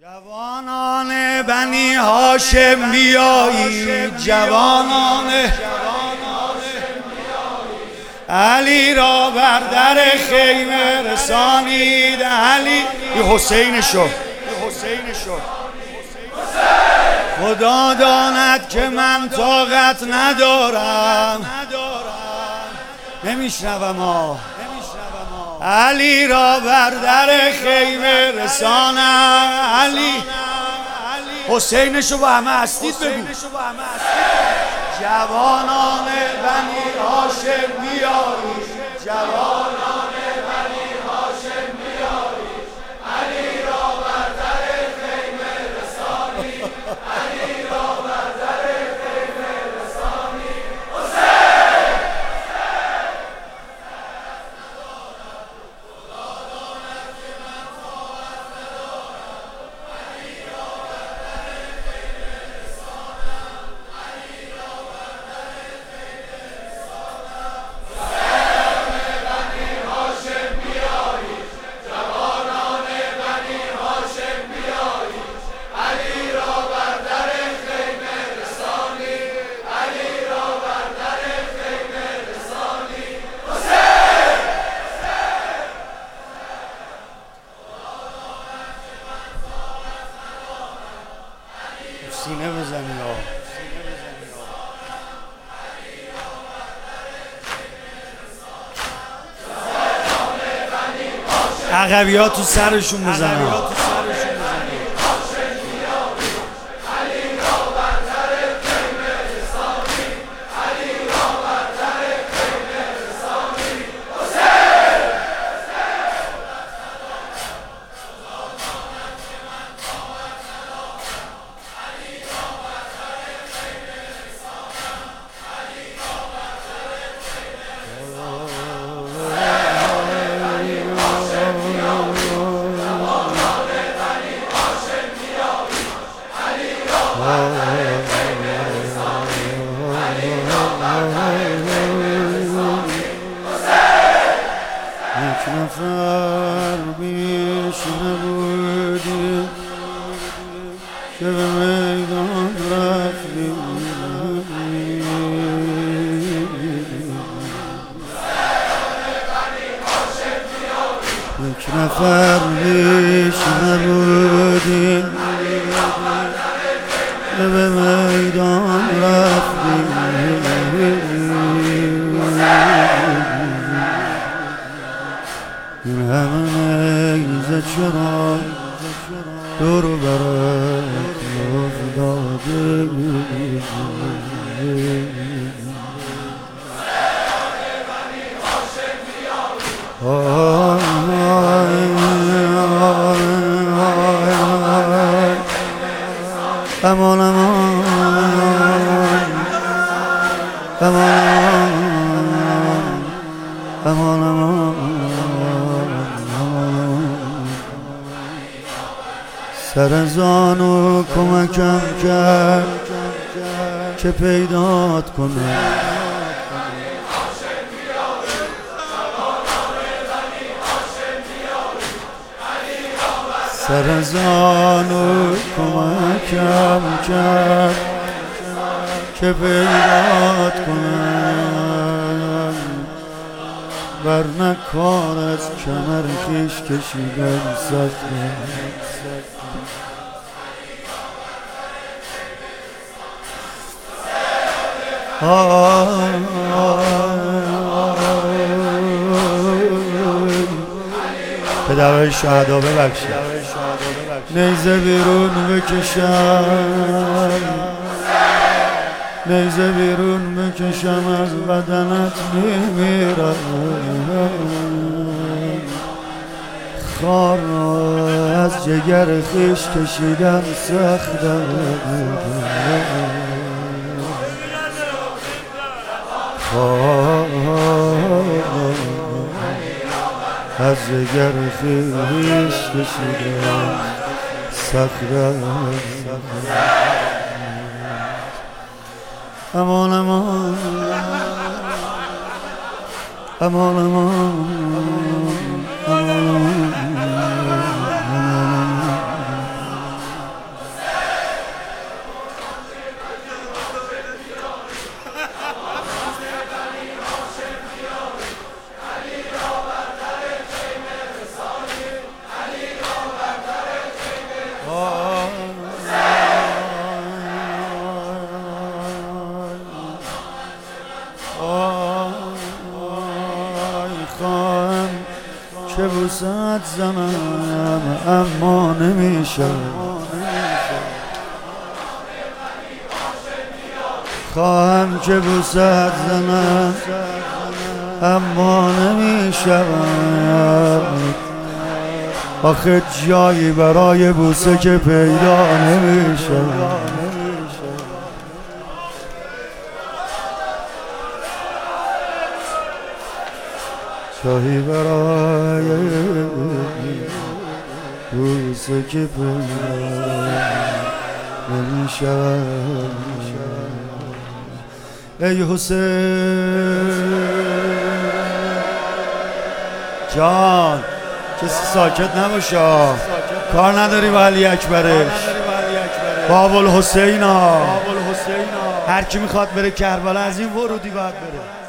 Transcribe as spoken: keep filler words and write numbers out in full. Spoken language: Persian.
جوانان بنی هاشم بیایید، جوانان علی را بر در خیمه رسانید. علی حسین شو خدا داند که من طاقت ندارم، نمیشنوم ها. علی را بر در خیمه رسانم. علی حسینشو با همه هستید بگو. جوانان بنی هاشم بیایید، جوانان بنی هاشم بیایید. علی را بر در خیمه رسانید، علی را بر در خیمه رسانید. حسین سینه بزنی ها. عقبی ها تو سرشون بزنن. یک نفر بیش نبودی که به میدان رفتی، یک نفر بیش نبودی که به میدان رفتی. این همه نیزه چرا دور برات افتاده؟ امان امان امان امان امان سر زانو کمکم کرد که پیدات کنم. سر زانو کمکم کرد که پیدات کنم، ورنه کار از کمر کش کشیدن سخته. پدرهای شهدا ببخشید. نیزه بیرون بکشم، نیزه بیرون بکشم از بدنت میمیرم. خار از جگر خیش کشیدن سخته، از جگر خیش کشیدن سخته. امان امان امان امان امان خواهم که بوسه‌ات زنم اما نمیشه، خواهم که بوسه‌ات زنم اما نمیشه، آخه جایی برای بوسه که پیدا نمیشه. جایی برای بوسه که پیدا نمیشه. ای حسین جان کسی ساکت نباشه، کار نداری با علی اکبرش، با ابوالحسینا، هر کی میخواد بره کربلا از این ورودی باید بره.